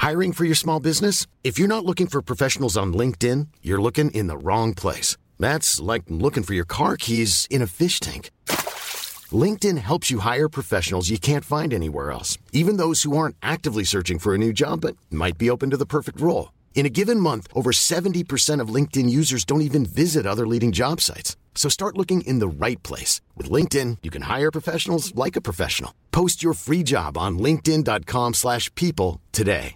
Hiring for your small business? If you're not looking for professionals on LinkedIn, you're looking in the wrong place. That's like looking for your car keys in a fish tank. LinkedIn helps you hire professionals you can't find anywhere else, even those who aren't actively searching for a new job but might be open to the perfect role. In a given month, over 70% of LinkedIn users don't even visit other leading job sites. So start looking in the right place. With LinkedIn, you can hire professionals like a professional. Post your free job on linkedin.com/people today.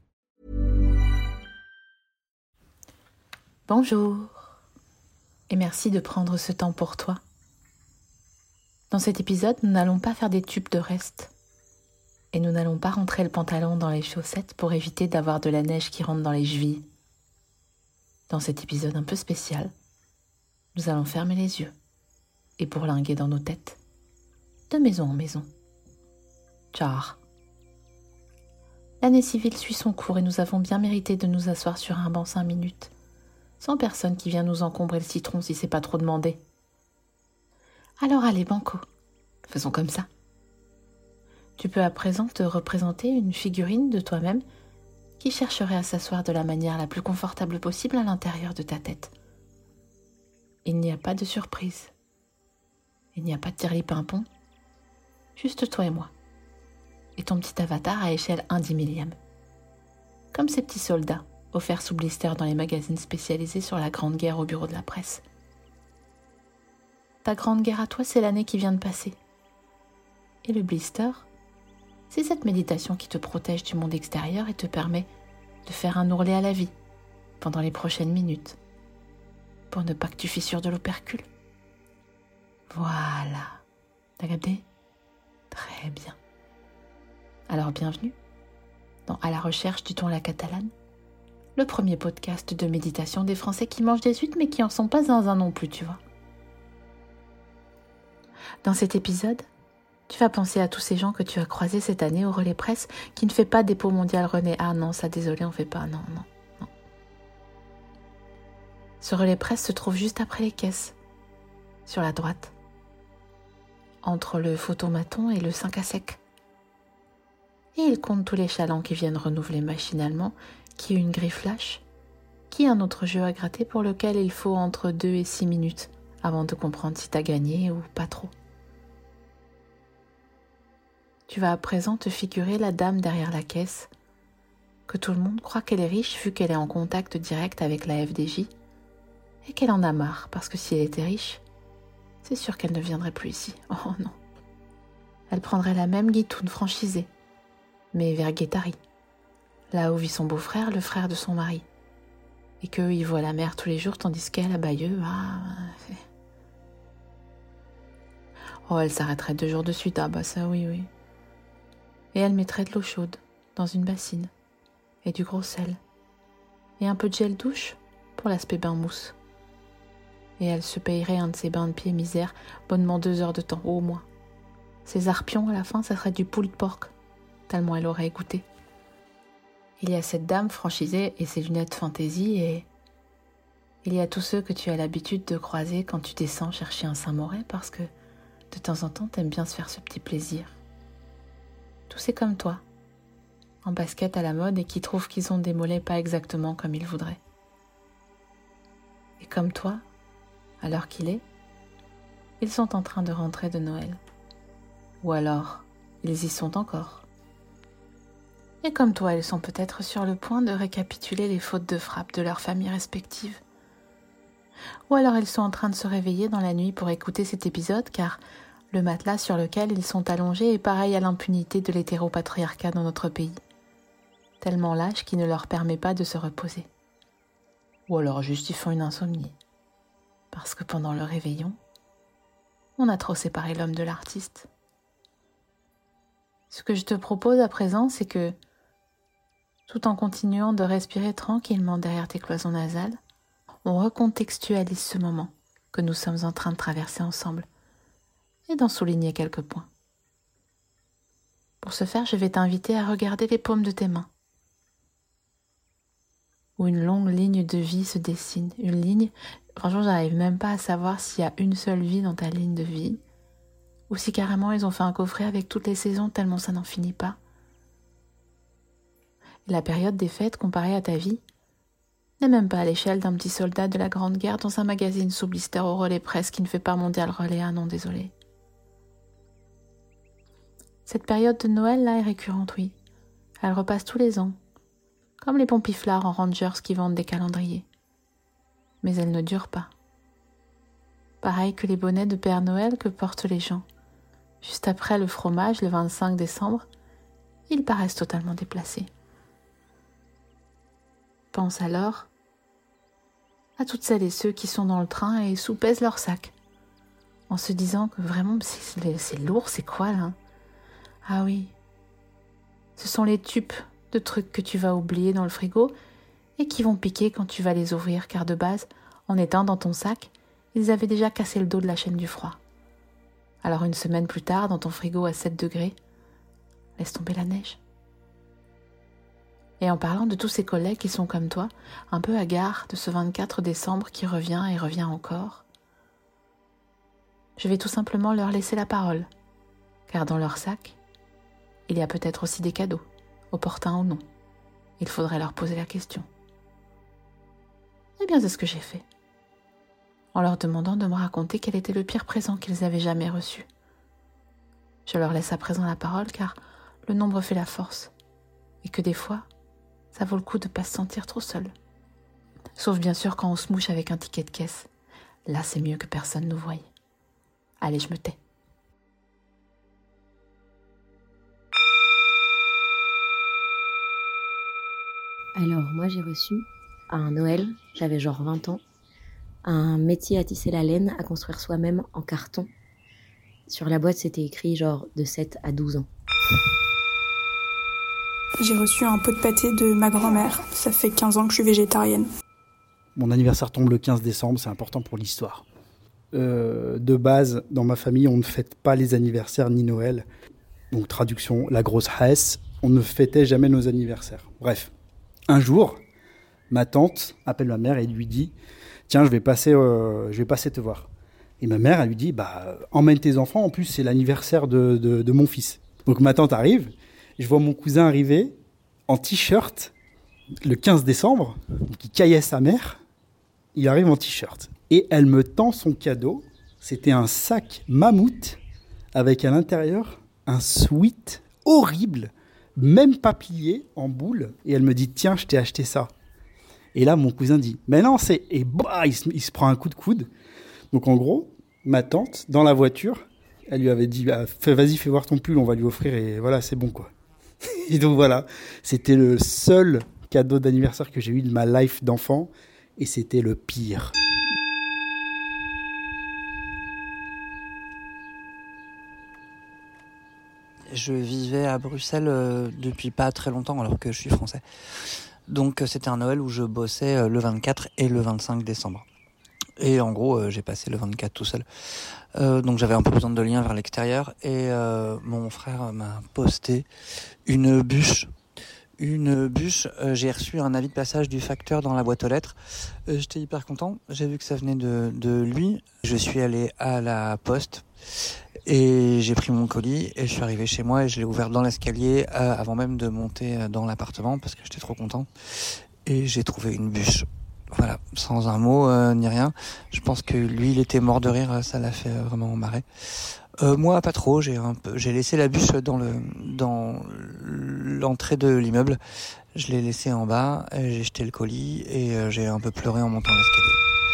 Bonjour et merci de prendre ce temps pour toi. Dans cet épisode, nous n'allons pas faire des tubes de reste et nous n'allons pas rentrer le pantalon dans les chaussettes pour éviter d'avoir de la neige qui rentre dans les chevilles. Dans cet épisode un peu spécial, nous allons fermer les yeux et bourlinguer dans nos têtes, de maison en maison. Tchar. L'année civile suit son cours et nous avons bien mérité de nous asseoir sur un banc 5 minutes, sans personne qui vient nous encombrer le citron si c'est pas trop demandé. Alors allez, banco, faisons comme ça. Tu peux à présent te représenter une figurine de toi-même qui chercherait à s'asseoir de la manière la plus confortable possible à l'intérieur de ta tête. Il n'y a pas de surprise. Il n'y a pas de tirli-pimpon. Juste toi et moi. Et ton petit avatar à échelle 1/10 000. Comme ces petits soldats offerts sous blister dans les magazines spécialisés sur la Grande Guerre au bureau de la presse. Ta grande guerre à toi, c'est l'année qui vient de passer. Et le blister, c'est cette méditation qui te protège du monde extérieur et te permet de faire un ourlet à la vie pendant les prochaines minutes, pour ne pas que tu fissures de l'opercule. Voilà. T'as capté ? Très bien. Alors bienvenue dans À la recherche du ton à la catalane, le premier podcast de méditation des Français qui mangent des huîtres mais qui en sont pas zinzin non plus, tu vois. Dans cet épisode, tu vas penser à tous ces gens que tu as croisés cette année au relais presse qui ne fait pas dépôt mondial René. Ah non, ça désolé, on fait pas, non. Ce relais presse se trouve juste après les caisses, sur la droite, entre le photomaton et le 5 à sec. Et il compte tous les chalands qui viennent renouveler machinalement, qui une griffe lâche, qui un autre jeu à gratter pour lequel il faut entre 2 et 6 minutes avant de comprendre si t'as gagné ou pas trop. Tu vas à présent te figurer la dame derrière la caisse, que tout le monde croit qu'elle est riche vu qu'elle est en contact direct avec la FDJ, et qu'elle en a marre parce que si elle était riche, c'est sûr qu'elle ne viendrait plus ici. Oh non. Elle prendrait la même guitoune franchisée, mais vers Guétari, là où vit son beau-frère, le frère de son mari, et qu'eux, ils voient la mer tous les jours, tandis qu'elle, à Bayeux, Oh, elle s'arrêterait 2 jours de suite, ah bah ça oui. Et elle mettrait de l'eau chaude dans une bassine, et du gros sel, et un peu de gel douche pour l'aspect bain mousse. Et elle se payerait un de ses bains de pied misère, bonnement 2 heures de temps, au moins. Ses arpions, à la fin, ça serait du poulet de porc, tellement elle aurait goûté. Il y a cette dame franchisée et ses lunettes fantaisie, et il y a tous ceux que tu as l'habitude de croiser quand tu descends chercher un Saint-Moret, parce que de temps en temps, t'aimes bien se faire ce petit plaisir. Tous c'est comme toi, en basket à la mode et qui trouvent qu'ils ont des mollets pas exactement comme ils voudraient. Et comme toi, à l'heure qu'il est, ils sont en train de rentrer de Noël. Ou alors, ils y sont encore. Et comme toi, ils sont peut-être sur le point de récapituler les fautes de frappe de leurs familles respectives. Ou alors ils sont en train de se réveiller dans la nuit pour écouter cet épisode, car le matelas sur lequel ils sont allongés est pareil à l'impunité de l'hétéropatriarcat dans notre pays, tellement lâche qu'il ne leur permet pas de se reposer. Ou alors juste ils font une insomnie, parce que pendant le réveillon, on a trop séparé l'homme de l'artiste. Ce que je te propose à présent, c'est que, tout en continuant de respirer tranquillement derrière tes cloisons nasales, on recontextualise ce moment que nous sommes en train de traverser ensemble et d'en souligner quelques points. Pour ce faire, je vais t'inviter à regarder les paumes de tes mains, où une longue ligne de vie se dessine. Une ligne, franchement, j'arrive même pas à savoir s'il y a une seule vie dans ta ligne de vie, ou si carrément ils ont fait un coffret avec toutes les saisons tellement ça n'en finit pas. Et la période des fêtes, comparée à ta vie, n'est même pas à l'échelle d'un petit soldat de la Grande Guerre dans un magazine sous blister au relais presse qui ne fait pas mondial relais, ah non, désolé. Cette période de Noël-là est récurrente, oui. Elle repasse tous les ans, comme les pompiflards en Rangers qui vendent des calendriers. Mais elle ne dure pas. Pareil que les bonnets de Père Noël que portent les gens. Juste après le fromage, le 25 décembre, ils paraissent totalement déplacés. Pense alors à toutes celles et ceux qui sont dans le train et soupèsent leur sac, en se disant que vraiment c'est lourd, c'est quoi là ? Ah oui, ce sont les tubes de trucs que tu vas oublier dans le frigo et qui vont piquer quand tu vas les ouvrir, car de base, en étant dans ton sac, ils avaient déjà cassé le dos de la chaîne du froid. Alors une semaine plus tard, dans ton frigo à 7 degrés, laisse tomber la neige. Et en parlant de tous ces collègues qui sont comme toi, un peu hagards de ce 24 décembre qui revient et revient encore, je vais tout simplement leur laisser la parole, car dans leur sac, il y a peut-être aussi des cadeaux, opportuns ou non. Il faudrait leur poser la question. Eh bien, c'est ce que j'ai fait, en leur demandant de me raconter quel était le pire présent qu'ils avaient jamais reçu. Je leur laisse à présent la parole, car le nombre fait la force, et que des fois, ça vaut le coup de ne pas se sentir trop seul. Sauf bien sûr quand on se mouche avec un ticket de caisse. Là, c'est mieux que personne nous voie. Allez, je me tais. Alors, moi, j'ai reçu à un Noël, j'avais genre 20 ans, un métier à tisser la laine, à construire soi-même en carton. Sur la boîte, c'était écrit genre de 7 à 12 ans. J'ai reçu un pot de pâté de ma grand-mère. Ça fait 15 ans que je suis végétarienne. Mon anniversaire tombe le 15 décembre, c'est important pour l'histoire. De base, dans ma famille, on ne fête pas les anniversaires ni Noël. Donc traduction, la grosse Hesse, on ne fêtait jamais nos anniversaires. Bref, un jour, ma tante appelle ma mère et lui dit « Tiens, je vais passer te voir ». Et ma mère, elle lui dit « Emmène tes enfants, en plus c'est l'anniversaire de mon fils ». Donc ma tante arrive, je vois mon cousin arriver en t-shirt le 15 décembre, qui caillait sa mère, il arrive en t-shirt. Et elle me tend son cadeau, c'était un sac mammouth avec à l'intérieur un sweat horrible, même pas plié, en boule. Et elle me dit, tiens, je t'ai acheté ça. Et là, mon cousin dit, mais non, c'est... Et bah, il se prend un coup de coude. Donc en gros, ma tante, dans la voiture, elle lui avait dit, vas-y, fais voir ton pull, on va lui offrir, et voilà, c'est bon, quoi. Et donc voilà, c'était le seul cadeau d'anniversaire que j'ai eu de ma life d'enfant, et c'était le pire. Je vivais à Bruxelles depuis pas très longtemps alors que je suis français. Donc c'était un Noël où je bossais le 24 et le 25 décembre. Et en gros, j'ai passé le 24 tout seul. Donc j'avais un peu besoin de liens vers l'extérieur. Et mon frère m'a posté une bûche. J'ai reçu un avis de passage du facteur dans la boîte aux lettres. J'étais hyper content. J'ai vu que ça venait de lui. Je suis allé à la poste et j'ai pris mon colis et je suis arrivé chez moi et je l'ai ouvert dans l'escalier avant même de monter dans l'appartement parce que j'étais trop content. Et j'ai trouvé une bûche. Voilà, sans un mot ni rien. Je pense que lui, il était mort de rire. Ça l'a fait vraiment marrer. Moi, pas trop. J'ai laissé la bûche dans l'entrée de l'immeuble. Je l'ai laissée en bas. J'ai jeté le colis et j'ai un peu pleuré en montant l'escalier.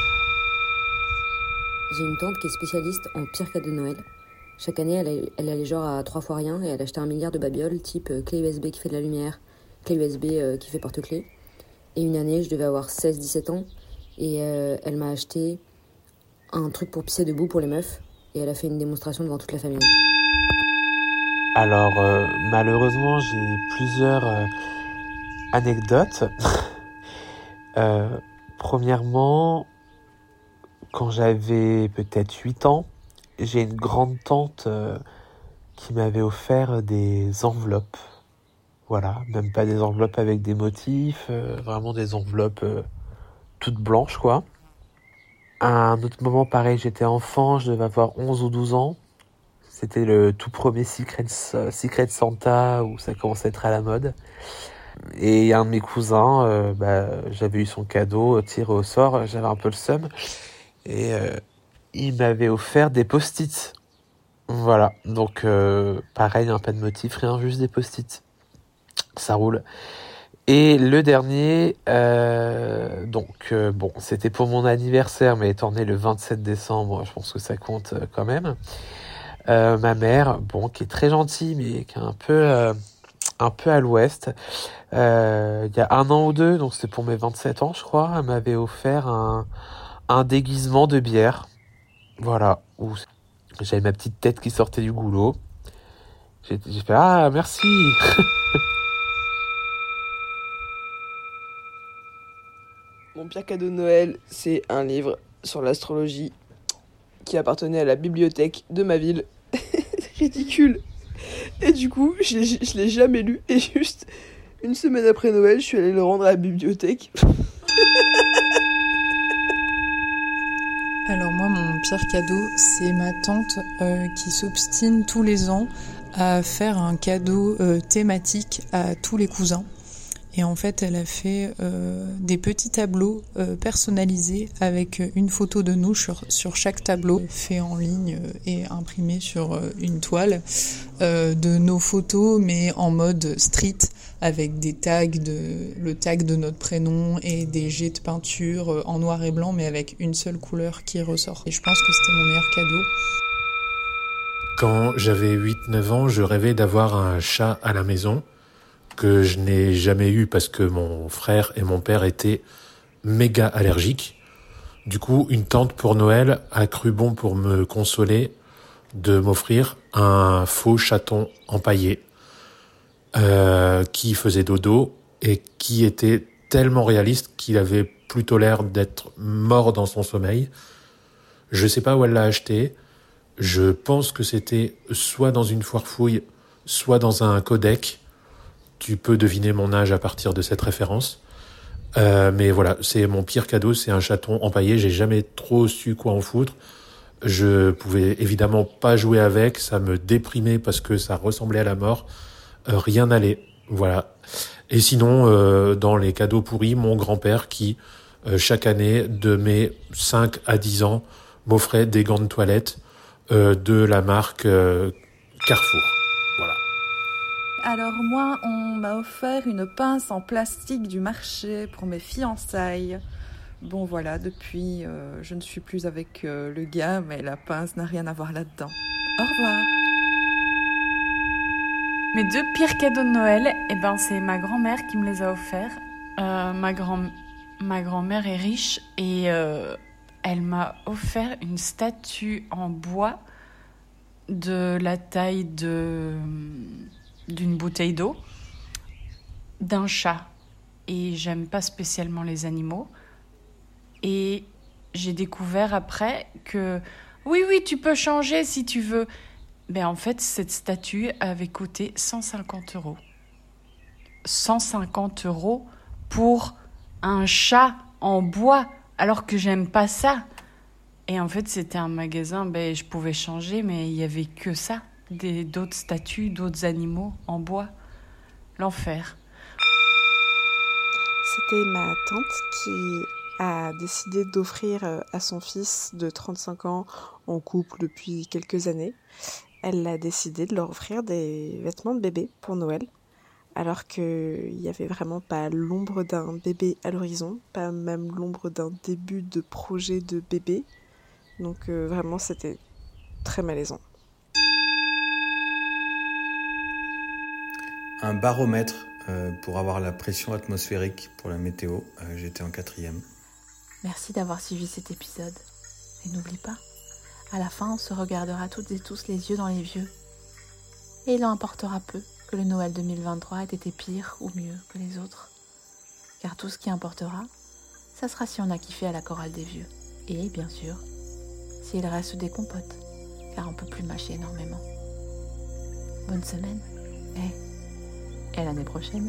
J'ai une tante qui est spécialiste en pire cadeau de Noël. Chaque année, elle allait genre à 3 fois rien et elle achetait 1 milliard de babioles, type clé USB qui fait de la lumière, clé USB qui fait porte-clés. Et une année, je devais avoir 16-17 ans et elle m'a acheté un truc pour pisser debout pour les meufs et elle a fait une démonstration devant toute la famille. Alors, malheureusement, j'ai plusieurs anecdotes. Premièrement, quand j'avais peut-être 8 ans, j'ai une grande tante qui m'avait offert des enveloppes. Voilà, même pas des enveloppes avec des motifs, vraiment des enveloppes toutes blanches, quoi. À un autre moment, pareil, j'étais enfant, je devais avoir 11 ou 12 ans. C'était le tout premier Secret Santa où ça commençait à être à la mode. Et il y a un de mes cousins, j'avais eu son cadeau tiré au sort, j'avais un peu le seum. Et il m'avait offert des post-it. Voilà, donc pareil, pas de motif, rien, juste des post-it. Ça roule. Et le dernier, c'était pour mon anniversaire, mais étant né le 27 décembre, je pense que ça compte quand même. Ma mère, qui est très gentille, mais qui est un peu à l'ouest. Il y a 1 an ou 2, donc c'est pour mes 27 ans, je crois, elle m'avait offert un déguisement de bière. Voilà, où j'avais ma petite tête qui sortait du goulot. J'ai fait « Ah, merci !» Mon pire cadeau de Noël, c'est un livre sur l'astrologie qui appartenait à la bibliothèque de ma ville. C'est ridicule. Et du coup, je l'ai jamais lu. Et juste une semaine après Noël, je suis allée le rendre à la bibliothèque. Alors moi, mon pire cadeau, c'est ma tante qui s'obstine tous les ans à faire un cadeau thématique à tous les cousins. Et en fait, elle a fait des petits tableaux personnalisés avec une photo de nous sur chaque tableau, fait en ligne et imprimé sur une toile, de nos photos, mais en mode street, avec des tags, le tag de notre prénom et des jets de peinture en noir et blanc, mais avec une seule couleur qui ressort. Et je pense que c'était mon meilleur cadeau. Quand j'avais 8-9 ans, je rêvais d'avoir un chat à la maison, que je n'ai jamais eu parce que mon frère et mon père étaient méga allergiques. Du coup, une tante pour Noël a cru bon pour me consoler de m'offrir un faux chaton empaillé qui faisait dodo et qui était tellement réaliste qu'il avait plutôt l'air d'être mort dans son sommeil. Je sais pas où elle l'a acheté. Je pense que c'était soit dans une foire fouille, soit dans un codec. Tu peux deviner mon âge à partir de cette référence. Mais voilà, c'est mon pire cadeau, c'est un chaton empaillé. J'ai jamais trop su quoi en foutre. Je pouvais évidemment pas jouer avec, ça me déprimait parce que ça ressemblait à la mort. Rien n'allait, voilà. Et sinon, dans les cadeaux pourris, mon grand-père qui, chaque année, de mes 5 à 10 ans, m'offrait des gants de toilette de la marque Carrefour. Voilà. Alors moi, on m'a offert une pince en plastique du marché pour mes fiançailles. Bon voilà, depuis, je ne suis plus avec le gars, mais la pince n'a rien à voir là-dedans. Au revoir. Mes 2 pires cadeaux de Noël, c'est ma grand-mère qui me les a offerts. Ma grand-mère est riche et elle m'a offert une statue en bois de la taille d'une bouteille d'eau, d'un chat. Et j'aime pas spécialement les animaux. Et j'ai découvert après que oui, tu peux changer si tu veux. Mais en fait, cette statue avait coûté 150 €. 150 € pour un chat en bois, alors que j'aime pas ça. Et en fait, c'était un magasin, je pouvais changer, mais il y avait que ça. D'autres statues, d'autres animaux en bois. L'enfer. C'était ma tante qui a décidé d'offrir à son fils de 35 ans en couple depuis quelques années. Elle a décidé de leur offrir des vêtements de bébé pour Noël, alors qu'il n'y avait vraiment pas l'ombre d'un bébé à l'horizon, pas même l'ombre d'un début de projet de bébé. Donc vraiment, c'était très malaisant. Un baromètre pour avoir la pression atmosphérique pour la météo. J'étais en 4e. Merci d'avoir suivi cet épisode. Et n'oublie pas, à la fin, on se regardera toutes et tous les yeux dans les vieux. Et il en importera peu que le Noël 2023 ait été pire ou mieux que les autres. Car tout ce qui importera, ça sera si on a kiffé à la chorale des vieux. Et bien sûr, s'il reste des compotes, car on peut plus mâcher énormément. Bonne semaine. Et à l'année prochaine.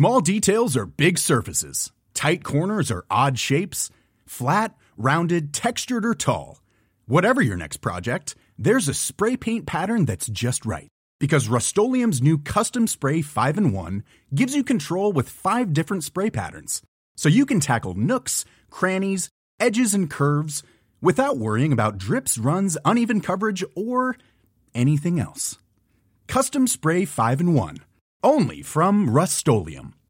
Small details are big surfaces. Tight corners are odd shapes. Flat, rounded, textured, or tall. Whatever your next project, there's a spray paint pattern that's just right. Because Rust-Oleum's new Custom Spray 5-in-1 gives you control with 5 different spray patterns. So you can tackle nooks, crannies, edges, and curves without worrying about drips, runs, uneven coverage, or anything else. Custom Spray 5-in-1. Only from Rust-Oleum.